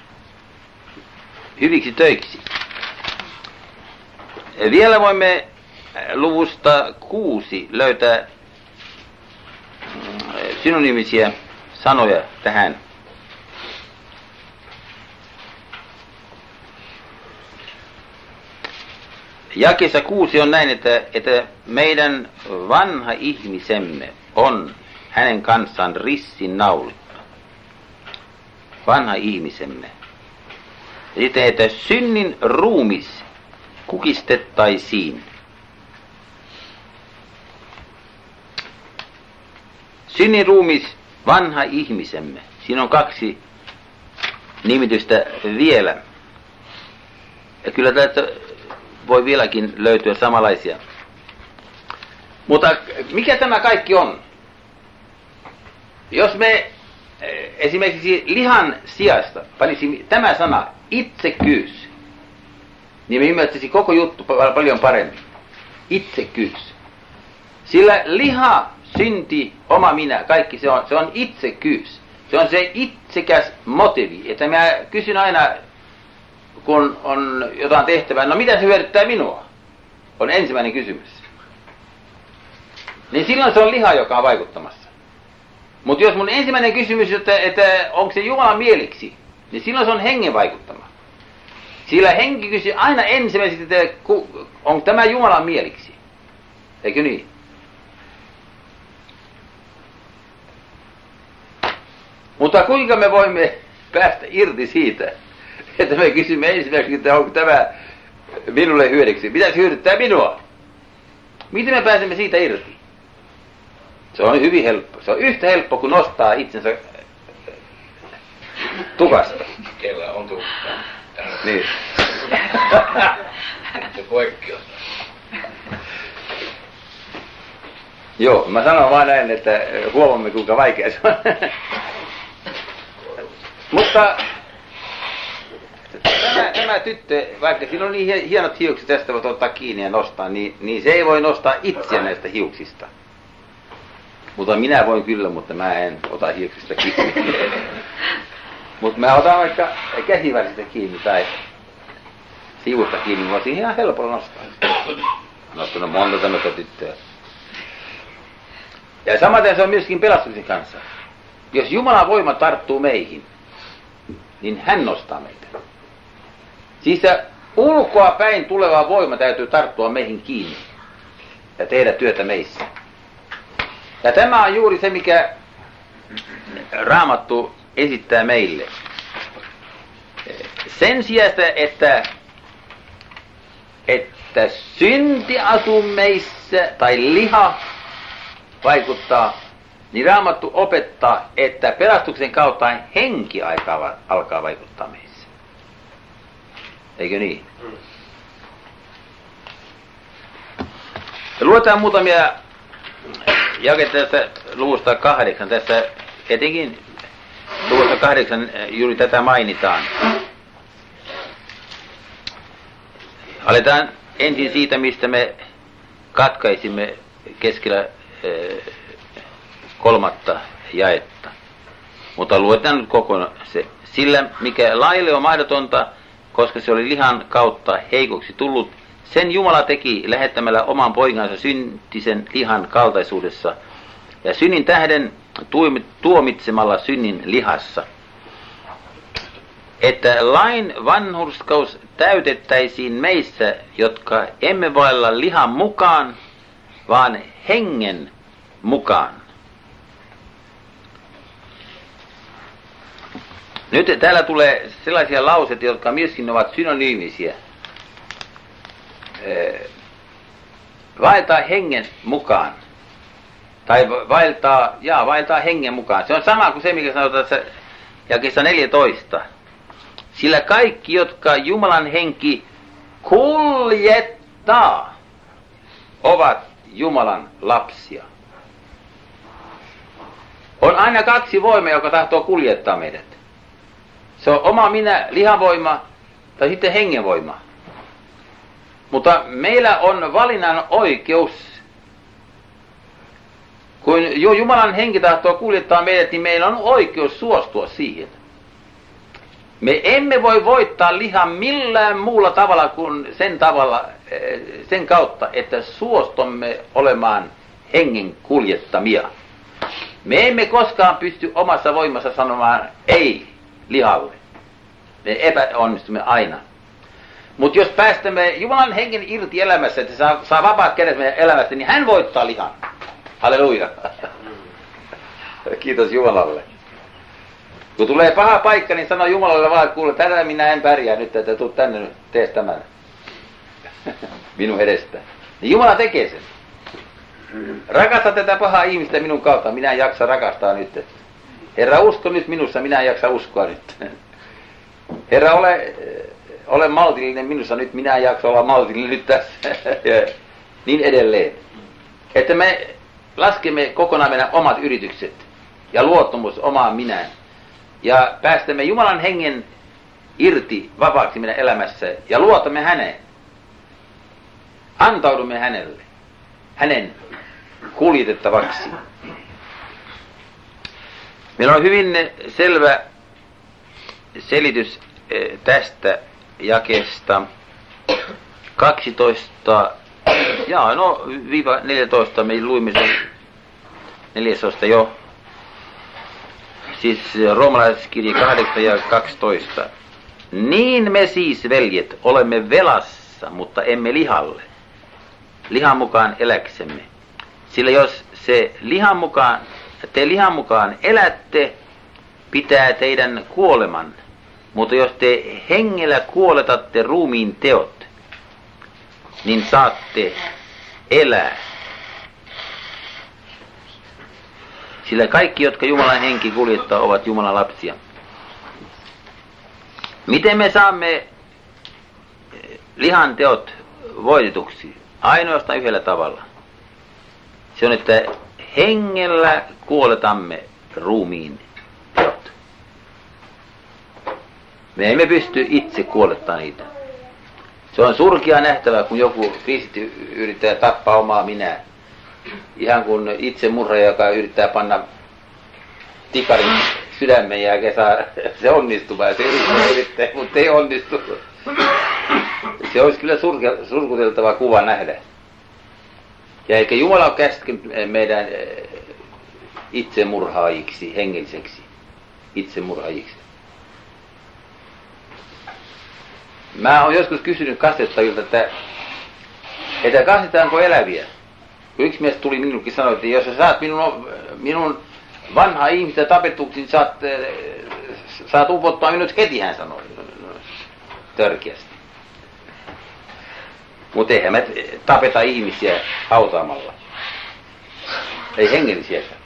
hyviksi töiksi. Vielä voimme luvusta kuusi löytää synonymisiä sanoja tähän. Jakeessa kuusi on näin, että, että meidän vanha ihmisemme on hänen kanssaan ristin naulittu. Vanha ihmisemme. Ja sitten, että synnin ruumis kukistettaisiin. Synnin ruumis, vanha ihmisemme. Siinä on kaksi nimitystä vielä. Ja kyllä tästä voi vieläkin löytyä samanlaisia. Mutta mikä tämä kaikki on? Jos me esimerkiksi lihan sijasta panisi tämä sana itsekkyys, niin me ymmärtäisi koko juttu paljon paremmin. Itsekkyys. Sillä liha, synti, oma minä, kaikki se on, se on itsekkyys. Se on se itsekäs motiivi. Että mä kysyn aina, kun on jotain tehtävää, no mitä se hyödyttää minua? On ensimmäinen kysymys. Niin silloin se on liha, joka on vaikuttamassa. Mutta jos mun ensimmäinen kysymys, että, että onko se Jumalan mieliksi, niin silloin se on hengen vaikuttama. Sillä henki kysyy aina ensimmäiseksi, että onko tämä Jumalan mieliksi. Eikö niin? Mutta kuinka me voimme päästä irti siitä, että me kysymme ensimmäiseksi, että onko tämä minulle hyödyksi. Mitä se hyödyttää minua? Miten me pääsemme siitä irti? Se on hyvin helppo. Se on yhtä helppo kuin nostaa itsensä tukasta. Kellä on tukka? Niin. Se poikkeus. Joo, mä sanon vaan näin, että huomaamme kuinka vaikea se on. Mutta tämä, tämä tyttö, vaikka siinä on niin hienot hiukset, tästä voit ottaa kiinni ja nostaa, niin, niin se ei voi nostaa itseä näistä hiuksista. Mutta minä voin kyllä, mutta mä en ota hiuksista kiinni. Mutta mä otan vaikka käsivälistä kiinni tai sivusta kiinni, niin voisin ihan helpolla nostaa. Nostanut monta tämmöistä tyttöä. Ja samaten se on myöskin pelastuksen kanssa. Jos Jumalan voima tarttuu meihin, niin hän nostaa meitä. Siis se ulkoa päin tuleva voima täytyy tarttua meihin kiinni ja tehdä työtä meissä. Ja tämä on juuri se, mikä Raamattu esittää meille. Sen sijaan, että, että synti asuu meissä tai liha vaikuttaa, niin Raamattu opettaa, että pelastuksen kautta henki alkaa, alkaa vaikuttaa meissä. Eikö niin? Mm. Luetaan muutamia jakeita tästä luvusta kahdeksan. Tässä etenkin luvusta kahdeksan juuri tätä mainitaan. Aletaan ensin siitä, mistä me katkaisimme keskellä kolmatta jaetta. Mutta luetaan nyt kokonaan se. Sillä mikä laille on mahdotonta, koska se oli lihan kautta heikoksi tullut, sen Jumala teki lähettämällä oman poikansa syntisen lihan kaltaisuudessa ja synnin tähden tuomitsemalla synnin lihassa. Että lain vanhurskaus täytettäisiin meissä, jotka emme vailla lihan mukaan, vaan hengen mukaan. Nyt täällä tulee sellaisia lauseita, jotka myöskin ovat synonyymisiä. Vaeltaa hengen mukaan. Tai vaeltaa, jaa, vaeltaa hengen mukaan. Se on sama kuin se, mikä sanotaan tässä jakeessa neljätoista. Sillä kaikki, jotka Jumalan henki kuljettaa, ovat Jumalan lapsia. On aina kaksi voimaa, joka tahtoo kuljettaa meidät. Se on oma minä, lihavoima, tai sitten hengenvoima. Mutta meillä on valinnan oikeus. Kun jo Jumalan henki tahtoo kuljettaa meidät, niin meillä on oikeus suostua siihen. Me emme voi voittaa lihan millään muulla tavalla kuin sen, tavalla, sen kautta, että suostumme olemaan hengen kuljettamia. Me emme koskaan pysty omassa voimassa sanomaan ei lihalle. Me epäonnistumme aina. Mutta jos päästämme Jumalan hengen irti elämässä, että se saa, saa vapaat kädet meidän elämästä, niin hän voittaa lihan. Halleluja. Kiitos Jumalalle. Kun tulee paha paikka, niin sano Jumalalle vaan, että kuule, tätä minä en pärjää nyt, että tuu tänne nyt, tee tämän. Minun edestä. Niin Jumala tekee sen. Rakasta tätä pahaa ihmistä minun kautta, minä en jaksa rakastaa nyt. Herra, usko nyt minussa, minä en jaksa uskoa nyt. Herra, ole, ole maltillinen minussa nyt, minä en jaksa olla maltillinen nyt tässä. Niin edelleen. Että me laskemme kokonaan meidän omat yritykset ja luottamus omaan minään. Ja päästämme Jumalan hengen irti vapaaksi meidän elämässä ja luotamme häneen. Antaudumme hänelle, hänen kuljetettavaksi. Meillä on hyvin selvä selitys tästä jakeesta kaksitoista, jaa, no viiva neljätoista, me luimme sen neljästoista jo. Siis roomalaiskirja kahdeksan ja kaksitoista. Niin me siis, veljet, olemme velassa, mutta emme lihalle. Lihan mukaan eläksemme. Sillä jos se lihan mukaan, te lihan mukaan elätte, pitää teidän kuoleman. Mutta jos te hengellä kuoletatte ruumiin teot, niin saatte elää. Sillä kaikki, jotka Jumalan henki kuljettaa, ovat Jumalan lapsia. Miten me saamme lihan teot voitetuksi? Ainoastaan yhdellä tavalla. Se on, että hengellä kuoletamme ruumiin teot. Me emme pysty itse kuolettamaan niitä. Se on surkea nähtävä, kun joku kristitty yrittää tappaa omaa minää. Ihan kun itse murhaaja, joka yrittää panna tikarin sydämen ja saa se onnistumaan. Se yrittää, yrittää, mutta ei onnistu. Se olisi kyllä surke, surkuteltava kuva nähdä. Ja eikä Jumala ole käskenyt meidän itsemurhaajiksi, hengelliseksi itsemurhaajiksi. Mä oon joskus kysynyt kastettajilta, että, että kastetaanko eläviä? Yksi mies tuli minullekin sanoi, että jos sä saat minun, minun vanhaa ihmistä tapetuksi, niin saat, saat upottaa minut heti, hän sanoi törkeästi. Mutta eihän me tapeta ihmisiä hautaamalla. Ei hengellisiäkään.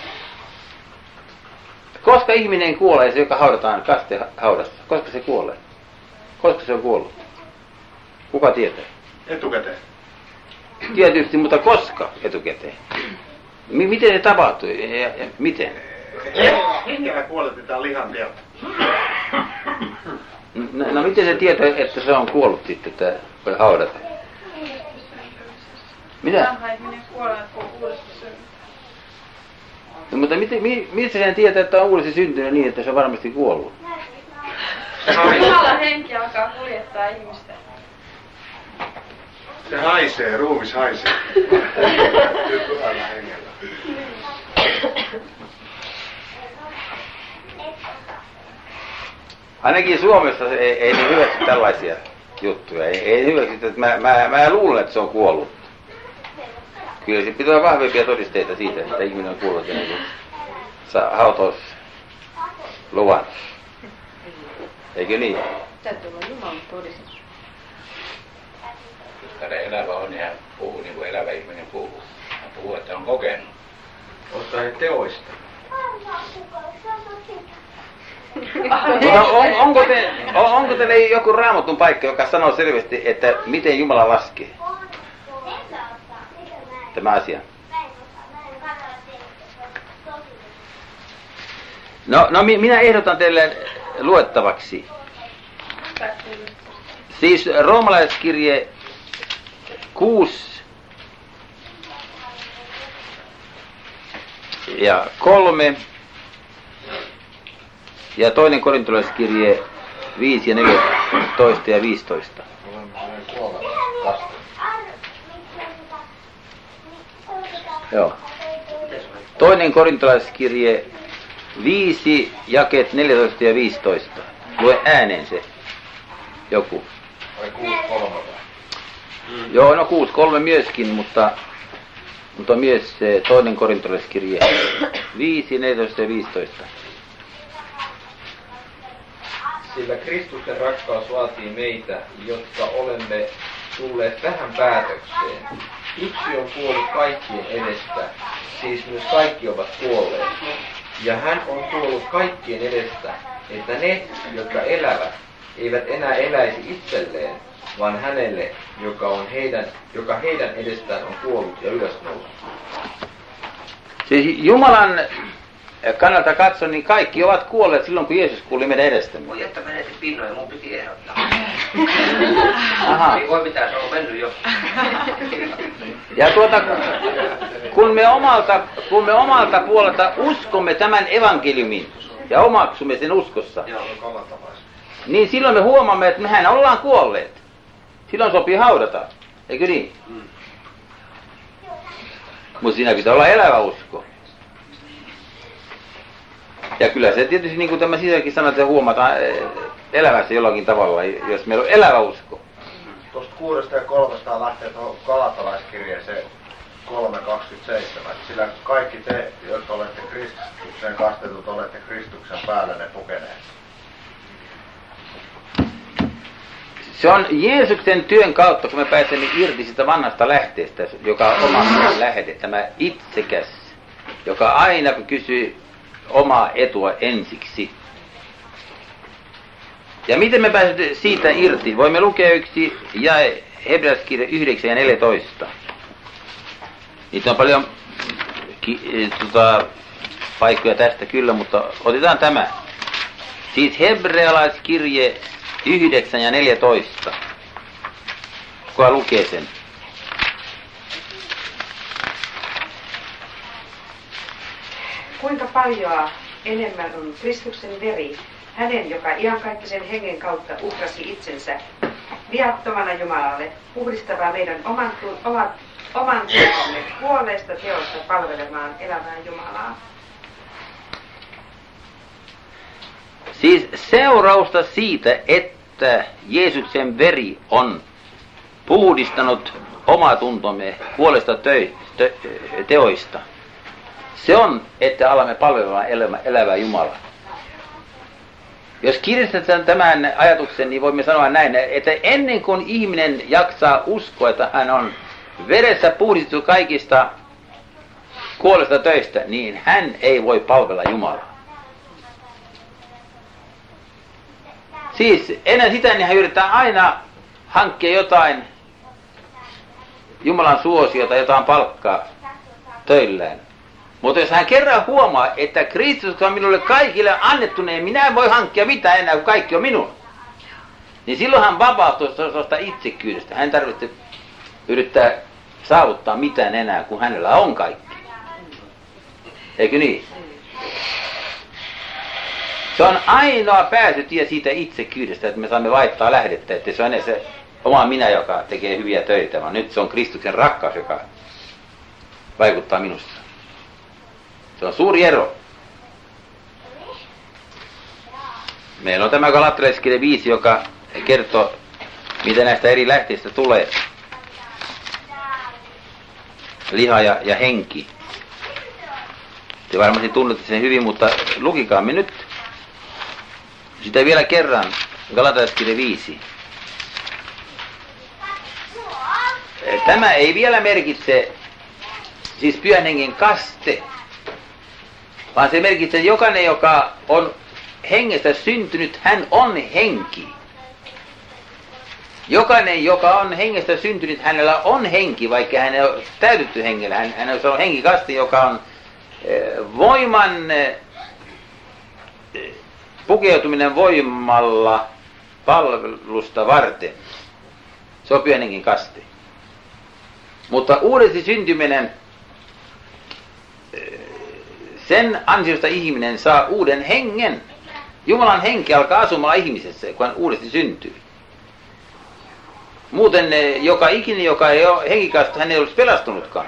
Koska ihminen kuolee, se joka haudataan kastehaudassa? Koska se kuolee? Koska se on kuollut? Kuka tietää? Etukäteen. Tietysti, mutta koska etukäteen? M- miten se tapahtui? Ja, ja, miten? Hengellä kuoletetaan lihan teot. No, no miten se tietää, että se on kuollut sitten, että voi haudata? Mitä? Vanha ihminen kuolee, kun uudesti syntynyt. No, mutta miten, mi, mistä sen tietää, että on uudesti syntynyt niin, että se on varmasti kuollut? Jumalan henki alkaa kuljettaa ihmistä. Se haisee, ruumis haisee. Pyhällä hengellä. Ainakin Suomessa ei, ei ne hyväksy tällaisia juttuja. Ei, ei hyväksy, että mä, mä, mä luulen, että se on kuollut. Kyllä se pitää vahvempia todisteita siitä, että ihminen on kuollut ja niin saa hautaus luvan. Eikö niin? Täytyy olla Jumalan todistus. Tämä elävä on, niin hän puhuu niin kuin elävä ihminen puhuu. Hän puhuu, että on kokenut. Ottaa he teoista. Mutta on, onko, te, on, onko teille joku Raamatun paikka, joka sanoo selvästi, että miten Jumala laskee tämä asia? No, no minä ehdotan teille luettavaksi. Siis roomalaiskirje kuusi ja kolme ja toinen korintolaiskirje viisi ja neljätoista ja viisitoista. Joo. Toinen korintolaiskirje viisi jakeet neljätoista ja viisitoista. Lue ääneen se joku. Vai kuusi kolme? Mm. Joo, no kuusi kolme myöskin, mutta, mutta myös se toinen korintolaiskirje viisi, neljätoista ja viisitoista. Sillä Kristuksen rakkaus vaatii meitä, jotka olemme tulleet tähän päätökseen. Yksi on kuollut kaikkien edestä, siis myös kaikki ovat kuolleet. Ja hän on kuollut kaikkien edestä, että ne, jotka elävät, eivät enää eläisi itselleen, vaan hänelle, joka, on heidän, joka heidän edestään on kuollut ja ylösnoussut. Siis Jumalan kannalta katsoen, niin kaikki ovat kuolleet silloin, kun Jeesus kuoli meidän edestämme. Voi että menetin pinnoja, mun piti ehdottaa. Aha. Ei voi mitään, se on mennyt jo. Ja tuota, kun me omalta, kun me omalta puolelta uskomme tämän evankeliumin ja omaksumme sen uskossa, niin silloin me huomaamme, että mehän ollaan kuolleet. Silloin sopii haudata, eikö niin? Mm. Mutta siinä pitää olla elävä usko. Ja kyllä se tietysti, niin kuin tämä sisälläkin sanoo, että se huomataan elävässä jollakin tavalla, jos meillä on elävä usko. Tuosta kuudesta ja kolmesta lähtee tuohon Galatalaiskirjeeseen kolme kaksikymmentäseitsemän. Sillä kaikki te, jotka olette Kristukseen kastetut, olette Kristuksen päällä ne pukeneet. Se on Jeesuksen työn kautta, kun me pääsemme irti sitä vanhasta lähteestä, joka on oma lähde, tämä itsekäs joka aina kysyy omaa etua ensiksi. Ja miten me pääsemme siitä irti? Voimme lukea yksi jae Hebrealaiskirja yhdeksän ja neljätoista. Niitä on paljon ki, tota, paikkoja tästä kyllä, mutta otetaan tämä. Siis Hebrealaiskirje yhdeksän ja neljätoista. Kuka lukee sen? Kuinka paljon enemmän on Kristuksen veri, hänen, joka iankaikkisen hengen kautta uhrasi itsensä viattomana Jumalalle, puhdistavaa meidän oman, oman, oman tuntomme puolesta teosta palvelemaan elävää Jumalaa. Siis seurausta siitä, että Jeesuksen veri on puhdistanut omaa tuntomme puolesta tö, tö, teoista. Se on, että alamme palvelemaan elämä, elävää Jumalaa. Jos kiristämme tämän ajatuksen, niin voimme sanoa näin, että ennen kuin ihminen jaksaa uskoa, että hän on veressä puhdistettu kaikista kuolesta töistä, niin hän ei voi palvella Jumalaa. Siis ennen sitä niin hän yrittää aina hankkia jotain Jumalan suosiota, jotain palkkaa töillään. Mutta jos hän kerran huomaa, että Kristus on minulle kaikille annettu, niin minä en voi hankkia mitään enää, kun kaikki on minun. Niin silloin hän vapautuu tuosta itsekyydestä. Hän tarvitsee yrittää saavuttaa mitään enää, kun hänellä on kaikki. Eikö niin? Se on ainoa pääsytie siitä itsekyydestä, että me saamme vaihtaa lähdettä, että se on edes se oma minä, joka tekee hyviä töitä, vaan nyt se on Kristuksen rakkaus, joka vaikuttaa minusta. Se on suuri ero. Meillä on tämä Galatalaiskirja viisi, joka kertoo, mitä näistä eri lähteistä tulee. Liha ja, ja henki. Te varmasti tunnette sen hyvin, mutta lukikaamme nyt sitä vielä kerran. Galatalaiskirja viisi. Tämä ei vielä merkitse siis pyhän hengen kaste, vaan se merkitsee, että jokainen, joka on hengestä syntynyt, hän on henki. Jokainen, joka on hengestä syntynyt, hänellä on henki, vaikka hän ei ole täytetty hengellä. Hän, hän on henkikaste, joka on voiman pukeutuminen voimalla palvelusta varten. Se on pyhän hengen kaste. Mutta uudesti syntyminen, sen ansiosta ihminen saa uuden hengen. Jumalan henki alkaa asumaan ihmisessä, kun hän uudesti syntyy. Muuten joka ikinen, joka ei ole henkikasta, hän ei olisi pelastunutkaan.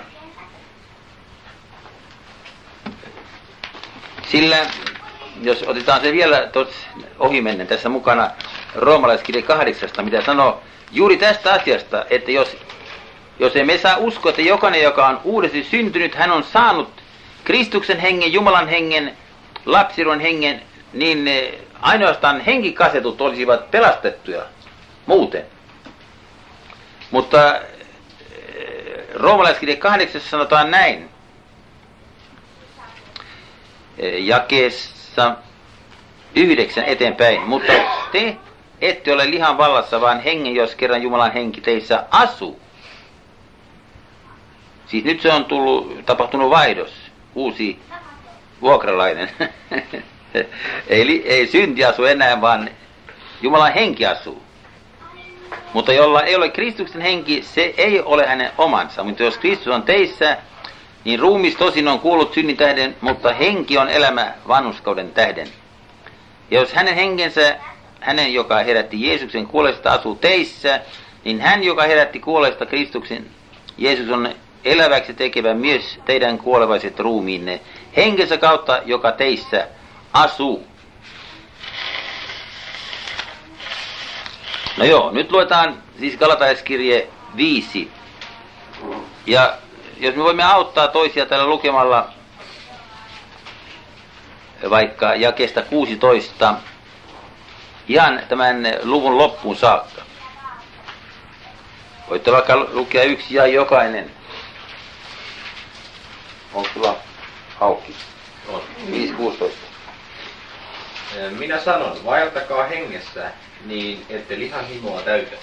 Sillä, jos otetaan se vielä ohimennen tässä mukana Roomalaiskirja kahdeksasta, mitä sanoo juuri tästä asiasta, että jos, jos emme saa uskoa, että jokainen, joka on uudesti syntynyt, hän on saanut Kristuksen hengen, Jumalan hengen, lapsiruon hengen, niin ainoastaan henkikasetut olisivat pelastettuja muuten. Mutta Roomalaiskirja kahdeksassa sanotaan näin, jakeessa yhdeksän eteenpäin, mutta te ette ole lihan vallassa, vaan hengen, jos kerran Jumalan henki teissä asuu. Siis nyt se on tullut, tapahtunut vaihdos, uusi vuokralainen. ei, ei synti asu enää, vaan Jumalan henki asuu. Mutta jolla ei ole Kristuksen henki, se ei ole hänen omansa. Mutta jos Kristus on teissä, niin ruumis tosin on kuollut synnin tähden, mutta henki on elämä vanhurskauden tähden. Ja jos hänen henkensä, hänen joka herätti Jeesuksen kuolesta, asuu teissä, niin hän, joka herätti kuolesta Kristuksen, Jeesus on eläväksi tekevä myös teidän kuolevaiset ruumiinne, henkensä kautta, joka teissä asuu. No joo, nyt luetaan siis Galatalaiskirje viisi. Ja jos me voimme auttaa toisia tällä lukemalla vaikka jakeesta kuusitoista ihan tämän luvun loppuun saakka. Voitte vaikka lukea yksi ja jokainen. Onko sulla auki. On. viisi kuusitoista. Minä sanon, vaeltakaa hengessä, niin ette lihan himoa täytä.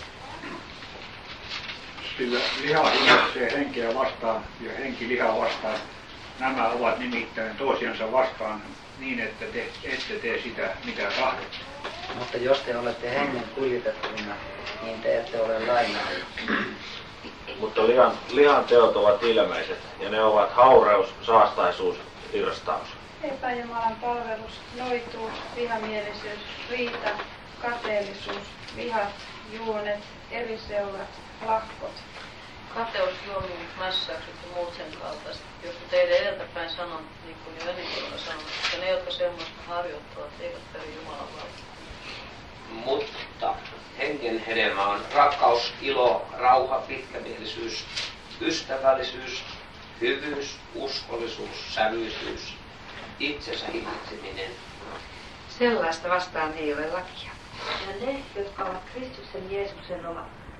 Sillä liha ilmaisee henkeä vastaan ja henki lihaa vastaan. Nämä ovat nimittäin toisiansa vastaan niin, että te ette tee sitä, mitä tahdotte. Mutta jos te olette hengen kuljetettavina, niin te ette ole lainalla. Mutta lihan, lihan teot ovat ilmeiset, ja ne ovat haureus, saastaisuus, irstaus. Epäjumalan palvelus, noituus, vihamielisyys, riita, kateellisuus, vihat, juonet, eri seurat, lahkot. Kateus, juominen, mässäykset ja muut sen kaltaiset, josta teidän edeltäpäin sanon, niin kuin jo ennen sanon, että ne, jotka semmoista harjoittavat, eivät peri Jumalan valtaa. Mutta hengen hedelmä on rakkaus, ilo, rauha, pitkämielisyys, ystävällisyys, hyvyys, uskollisuus, sävyisyys, itsensä hillitseminen. Sellaista vastaan ei ole lakia. Ja ne, jotka ovat Kristuksen Jeesuksen oma,